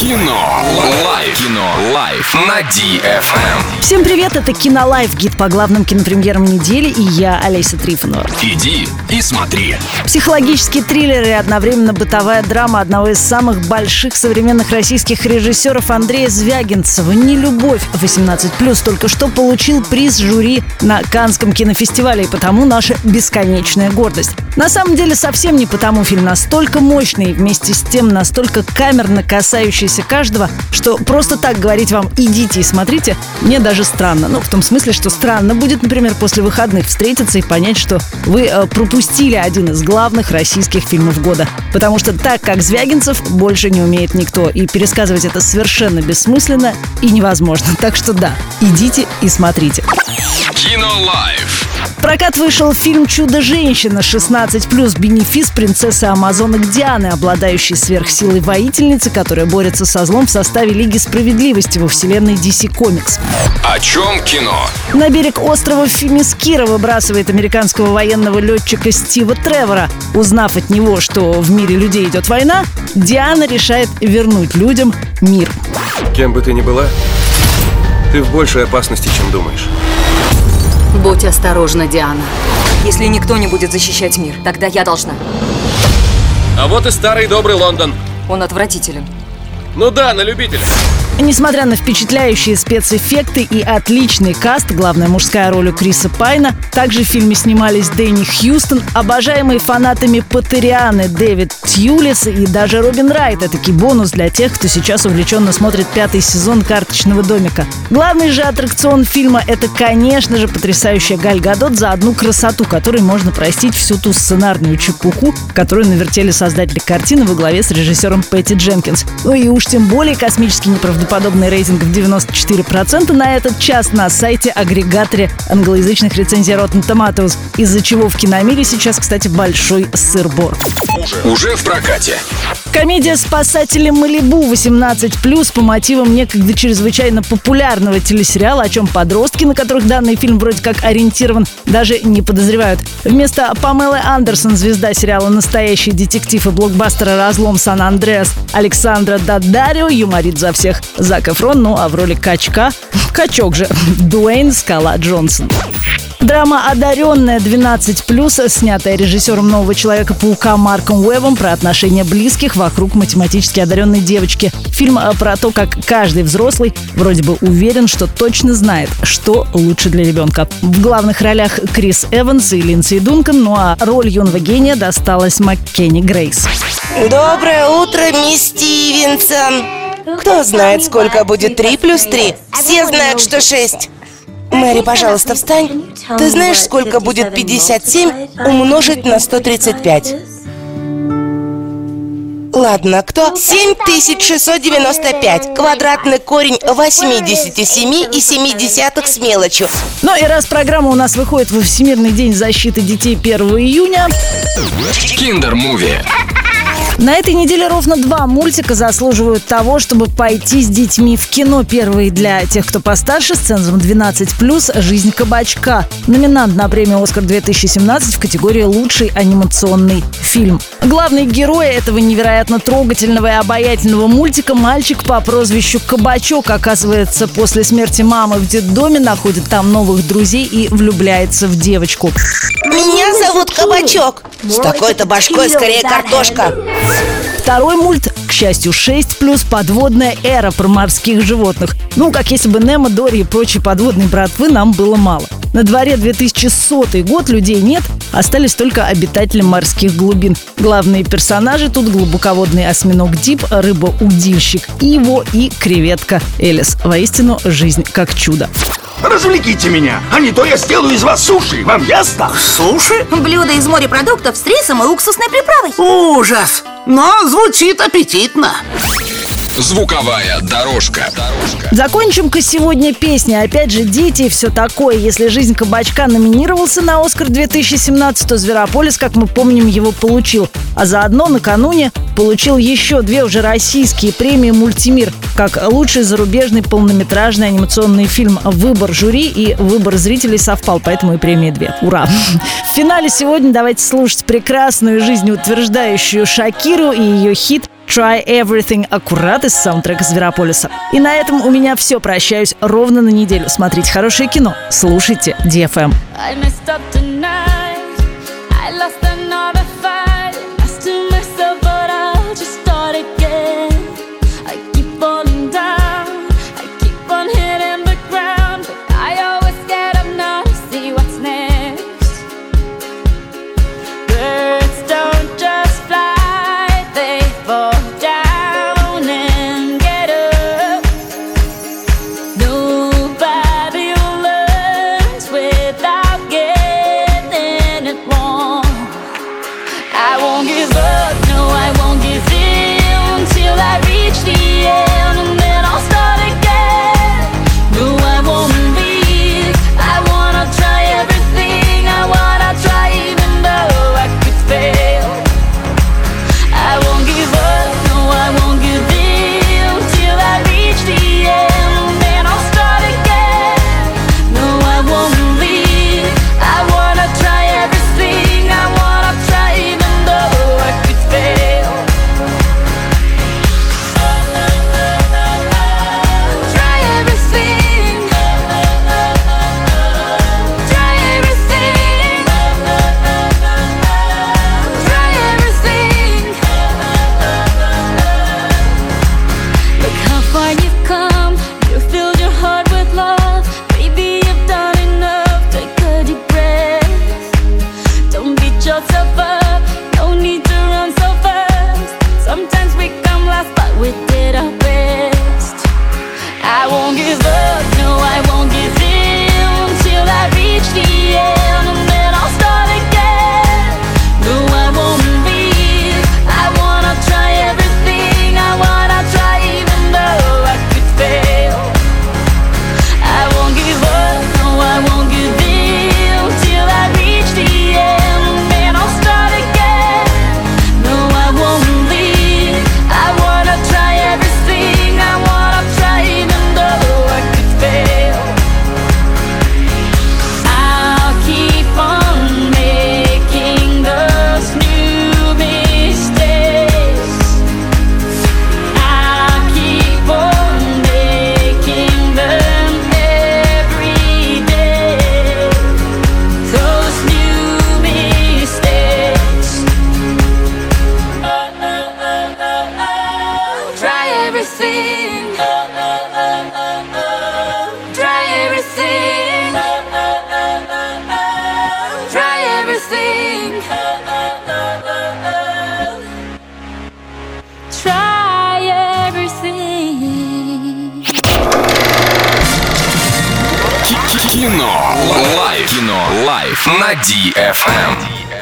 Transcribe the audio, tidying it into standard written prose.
Кино. Лайф. Кино. Лайф на DFM. Всем привет, это Кинолайф, гид по главным кинопремьерам недели, и я, Олеся Трифонова. Иди и смотри. Психологический триллер и одновременно бытовая драма одного из самых больших современных российских режиссеров Андрея Звягинцева «Нелюбовь» 18+, только что получил приз жюри на Каннском кинофестивале, и потому наша бесконечная гордость. На самом деле совсем не потому фильм настолько мощный и вместе с тем настолько камерно касающийся каждого, что просто так говорить вам «идите и смотрите» мне даже странно. Ну, в том смысле, что странно будет, например, после выходных встретиться и понять, что вы пропустили один из главных российских фильмов года. Потому что так, как Звягинцев, больше не умеет никто. И пересказывать это совершенно бессмысленно и невозможно. Так что да, идите и смотрите. Кинолайф. В прокат вышел фильм «Чудо-женщина» 16+, бенефис принцессы Амазонок Дианы, обладающей сверхсилой воительницы, которая борется со злом в составе Лиги Справедливости во вселенной DC Comics. О чем кино? На берег острова Фемискира выбрасывает американского военного летчика Стива Тревора. Узнав от него, что в мире людей идет война, Диана решает вернуть людям мир. Кем бы ты ни была, ты в большей опасности, чем думаешь. Будь осторожна, Диана. Если никто не будет защищать мир, тогда я должна. А вот и старый добрый Лондон. Он отвратителен. Ну да, на любителя. Несмотря на впечатляющие спецэффекты и отличный каст, главная мужская роль у Криса Пайна, также в фильме снимались Дэнни Хьюстон, обожаемые фанатами Поттерианы Дэвид Тьюлис и даже Робин Райт. Этакий бонус для тех, кто сейчас увлеченно смотрит 5-й сезон «Карточного домика». Главный же аттракцион фильма – это, конечно же, потрясающая Галь Гадот за одну красоту, которой можно простить всю ту сценарную чепуху, которую навертели создатели картины во главе с режиссером Пэтти Дженкинс. Ну и уж тем более космически неправдоподобный рейтинг в 94% на этот час на сайте-агрегаторе англоязычных рецензий Rotten Tomatoes, из-за чего в киномире сейчас, кстати, большой сыр-бор. Уже в прокате. Комедия «Спасатели Малибу» 18+, по мотивам некогда чрезвычайно популярного телесериала, о чем подростки, на которых данный фильм вроде как ориентирован, даже не подозревают. Вместо Памелы Андерсон звезда сериала «Настоящий детектив» и блокбастера «Разлом Сан-Андреас» Александра Даддарио юморит за всех Зак Эфрон, ну а в роли качка, качок же, Дуэйн «Скала» Джонсон. Драма «Одаренная» 12+, снятая режиссером «Нового Человека-паука» Марком Уэббом про отношения близких вокруг математически одаренной девочки. Фильм про то, как каждый взрослый вроде бы уверен, что точно знает, что лучше для ребенка. В главных ролях Крис Эванс и Линдси Дункан, ну а роль юного гения досталась Маккенни Грейс. Доброе утро, мисс Стивенсон. Кто знает, сколько будет 3 + 3? Все знают, что 6. Мэри, пожалуйста, встань. Ты знаешь, сколько будет 57 умножить на 135? Ладно, кто? 7695. Квадратный корень 87,7 с мелочью. Ну и раз программа у нас выходит во Всемирный день защиты детей 1 июня... Киндер-муви. На этой неделе ровно 2 мультика заслуживают того, чтобы пойти с детьми в кино. Первый для тех, кто постарше, с цензом 12+, «Жизнь кабачка». Номинант на премию «Оскар-2017» в категории «Лучший анимационный фильм». Главный герой этого невероятно трогательного и обаятельного мультика – мальчик по прозвищу Кабачок. Оказывается, после смерти мамы в детдоме находит там новых друзей и влюбляется в девочку. Меня зовут Кабачок. С такой-то башкой скорее картошка. Второй мульт, к счастью, 6+, «Подводная эра» про морских животных. Ну, как если бы Немо, Дори и прочей подводной братвы нам было мало. На дворе 2100 год, людей нет, остались только обитатели морских глубин. Главные персонажи тут глубоководный осьминог Дип, рыба-удильщик Иво и креветка Элис. Воистину, жизнь как чудо. Развлеките меня, а не то я сделаю из вас суши, вам ясно? Суши? Блюдо из морепродуктов с рисом и уксусной приправой. Ужас! Но звучит аппетитно. Звуковая дорожка. Закончим-ка сегодня песней. Опять же, дети и все такое. Если «Жизнь кабачка» номинировался на «Оскар-2017», то «Зверополис», как мы помним, его получил. А заодно накануне получил еще 2 уже российские премии «Мультимир», как лучший зарубежный полнометражный анимационный фильм. Выбор жюри и выбор зрителей совпал, поэтому и премии 2. Ура! В финале сегодня давайте слушать прекрасную жизнеутверждающую Шакиру и ее хит Try Everything аккурат из саундтрека Зверополиса. И на этом у меня все. Прощаюсь ровно на неделю. Смотрите хорошее кино, слушайте DFM. Кино. Лайв на DFM.